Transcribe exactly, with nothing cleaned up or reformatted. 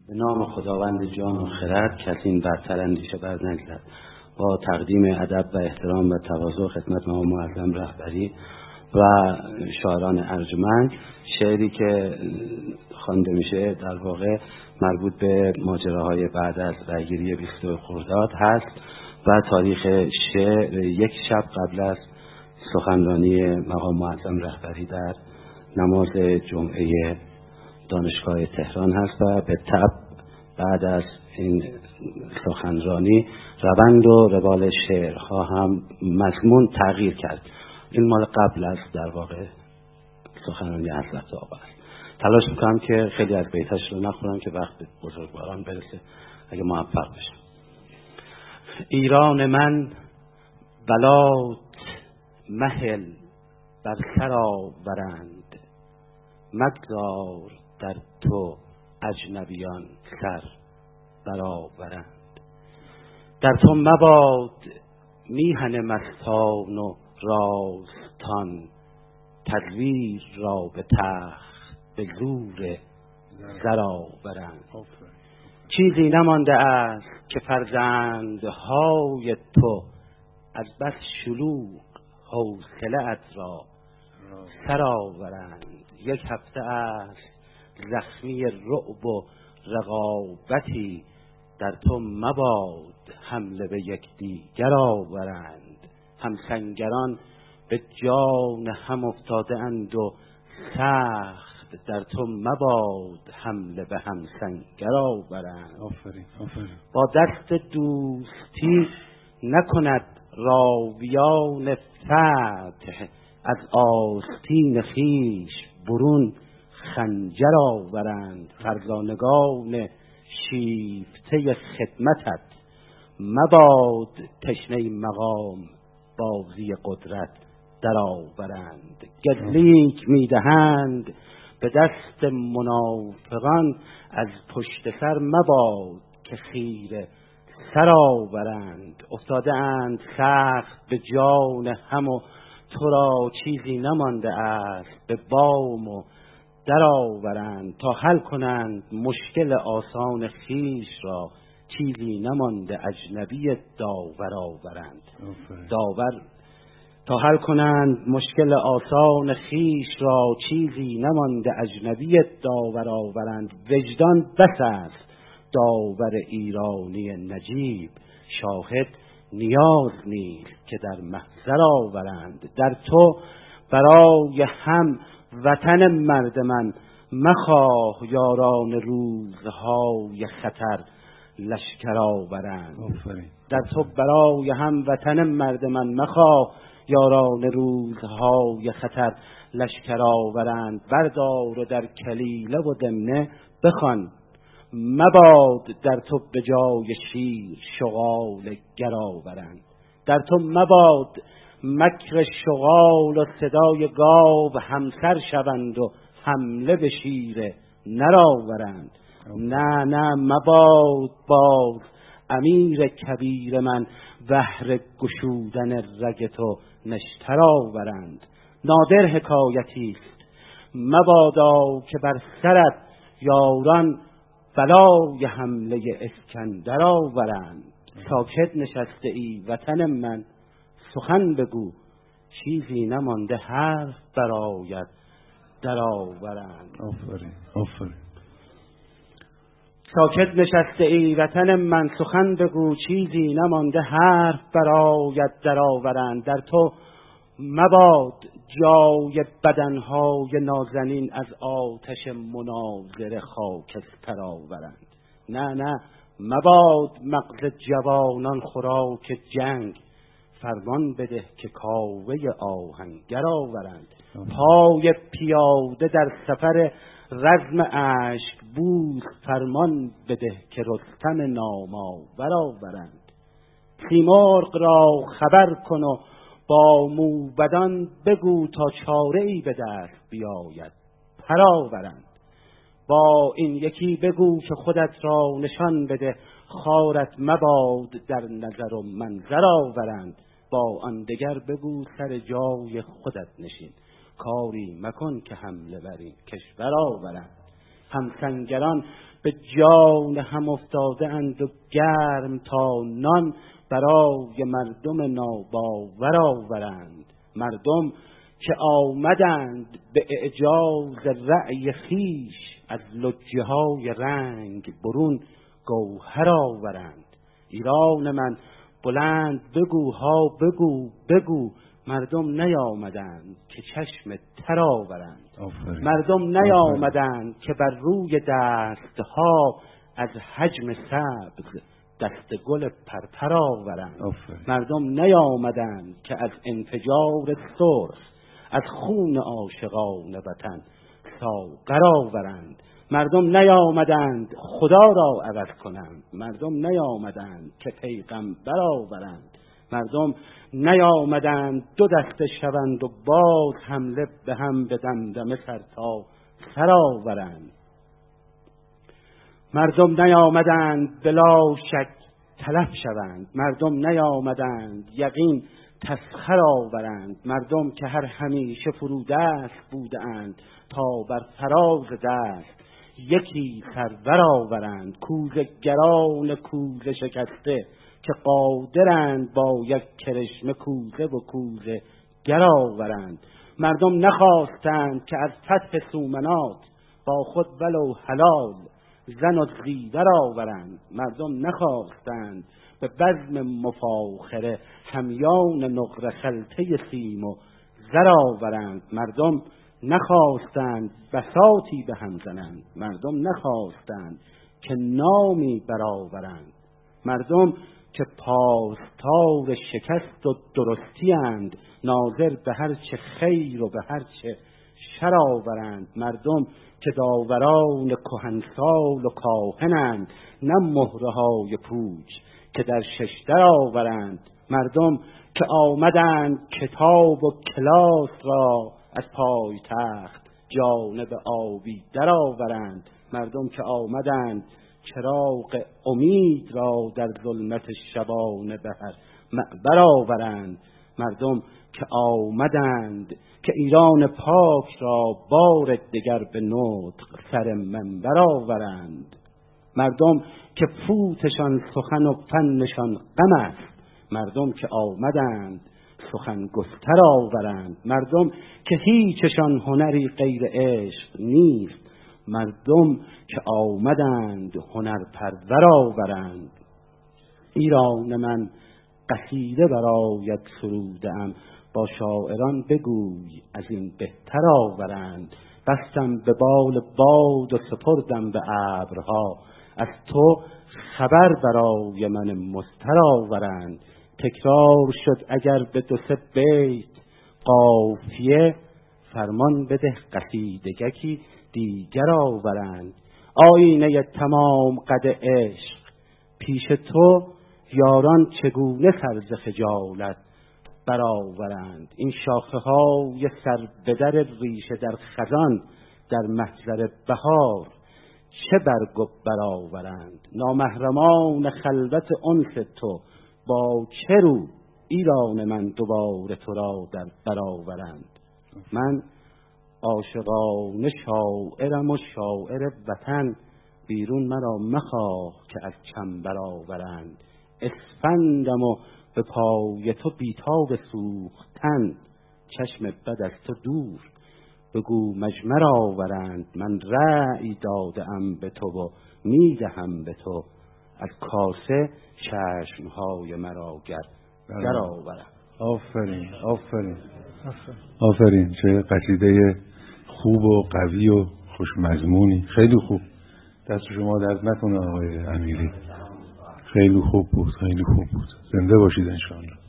به نام خداوند جان و خرد کسی این برتر اندیشه بر نگذرد. با تقدیم ادب و احترام و تواضع خدمت مقام معظم رهبری و شاعران ارجمند، شعری که خوانده میشه در واقع مربوط به ماجراهای بعد از رأیگیری بیست خرداد هست و تاریخ شعر یک شب قبل از سخنرانی مقام معظم رهبری در نماز جمعه دانشگاه تهران هست و به تبع بعد از این سخنرانی روند و روال شعرها هم مضمون تغییر کرد. این مال قبل از در واقع سخنرانی حضرت آقا است. تلاش میکنم که خیلی از بیتاش رو نخورم که وقت بزرگواران برسه اگه موفق بشم. ایران من بلات مهل بر سر آورند، مگذار در تو اجنبیان سر برآورند. در تو مباد میهن مستان و راستان، تدبیر را به تخت به زور زر آورند. چیزی نمانده است که فرزندهای تو از بس شلوغ حوصله‌ات را سر آورند. یک هفته است زخمی رعب و رقابتی، در تو مباد حمله به یکدیگر آورند. همسنگران به جان هم افتاده اند و سخت، در تو مباد حمله به همسنگر آورند. آفرین آفرین. با دست دوستی نکند راویان فتح، از آستین خویش برون خنجر آورند. فرزانگان شیفته خدمتت، مباد تشنه مقام بازی قدرت در آورند. گزلیک میدهند به دست منافقان، از پشت سر مباد که خیره سر آورند. افتاده اند سخت به جان هم و تو را چیزی نمانده است به بام و در آورند. تا حل کنند مشکل آسان خویش را، چیزی نمانده اجنبی داور آورند. داور تا حل کنند مشکل آسان خویش را، چیزی نمانده اجنبی داور آورند. وجدان بس است داور ایرانی نجیب، شاهد نیاز نیست که در محضر آورند. در تو برای هم وطن مرد من، مخواه یاران روزهای خطر لشکر آورند. در تو برای هم وطن مرد من، مخواه یاران روزهای خطر لشکر آورند. بردار در کلیله و دمنه بخوان، مباد در تو به جای شیر شغال گر آورند. در تو مباد مکر شغال و صدای گاو همسر شوند و حمله به شیر نر آورند. نه نه مباد باز امیر کبیر من، بهر گشودن رگ تو نشتر آورند. نادر حکایتی است مبادا که بر سرت یاران بلای حمله اسکندر آورند. ساکت نشسته ای وطن من، سخن بگو چیزی نمانده حرف برآید در آورند. آفرین آفرین. ساکت نشسته ای وطن من، سخن بگو چیزی نمانده حرف برآید در آورند. در تو مباد جای بدنهای نازنین، از آتش مناظره خاکستر آورند. نه نه مباد مغز جوانان خوراک جنگ، فرمان بده که کاوه آهنگر آورند. پای پیاده در سفر رزم اشک بود، فرمان بده که رستم نامآور آورند. سیمرغ را خبر کن و با موبدان بگو، تا چاره ای به دست بیاید پر آورند. با این یکی بگو که خودت را نشان بده، خارت مباد در نظر و منظر آورند. با آن دگر بگو سر جای خودت نشین، کاری مکن که حمله بر این کشور آورند. همسنگران به جان هم افتاده اند و گرم تا نان برای مردم ناباور آورند. مردم که آمدند به اعجاز رأی خیش، از لجه های رنگ برون گوهر آورند. ایران من بلند بگو ها بگو بگو، مردم نیامدند که چشم تر آورند. آفرین. مردم نیامدند که بر روی دستها از حجم سبز دست گل پرپر آورند. آفرین. مردم نیامدند که از انفجار سرخ از خون عاشقان وطن ساغر آورند. مردم نیامدند خدا را عوض کنند. مردم نیامدند که پیغمبر آورند. مردم نیامدند دو دسته شوند و باز حمله به هم به دمدمه سر تا سر آورند. مردم نیامدند بلا شک تلف شوند. مردم نیامدند یقین تسخر آورند. مردم که هر همیشه فرودست بودند تا بر فراز دست یکی سرور آورند. کوزه گران کوزه شکسته که قادرند با یک کرشمه کوزه و کوزه گر آورند. مردم نخواستند که از فتح سومنات با خود ولو حلال زن و زیور آورند. مردم نخواستند به بزم مفاخره همیان نقره خلطه سیم و زر آورند. مردم نخواستند بساطی به هم زنند. مردم نخواستند که نامی برآورند. مردم که پاسدار شکست و درستی اند، ناظر به هر چه خیر و به هر چه شر آورند. مردم که داوران کهنسال و کاهنند، نه مهره های پوچ که در ششدر آورند. مردم که آمدند کتاب و کلاس را از پای تخت جانب آبی در آورند. مردم که آمدند چراغ امید را در ظلمت شبانه به هر معبر آورند. مردم که آمدند که ایران پاک را بار دیگر به نطق سر منبر آورند. مردم که فوتشان سخن و فنشان غم است. مردم که آمدند سخن گستر آورند. مردم که هیچشان هنری غیر عشق نیست. مردم که آمدند هنر پرور آورند. ایران من قصیده برایت سروده‌ام، با شاعران بگوی از این بهتر آورند. بستم به بال باد و سپردم به ابرها، از تو خبر برای من مستر آورند. تکرار شد اگر به دو سه بیت قافیه، فرمان بده قصیدگکی دیگر آورند. آینه تمام قد عشق پیش تو، یاران چگونه سر ز خجالت برآورند. این شاخه های سر به در ریشه در خزان، در محضر بهار چه برگ و برآورند. نامحرمان خلوت انس تو، با چه رو ایران من دوباره تو را در برآورند. من عاشقانه شاعرم و شاعر وطن، بیرون مرا مخواه که از چنبر آورند. اسفندم و به پای تو بیتاب سوختن، چشم بد از تو دور بگو مجمر آورند. من رأی دادم به تو و میدهم به تو، از کاسه چشمهای مرا گر گر آورند. آفرین آفرین آفرین. چه قصیده خوب و قوی و خوش مضمونی. خیلی خوب. دست شما درد نکنه آقای امیری. خیلی خوب بود، خیلی خوب بود. زنده باشید انشاءالله.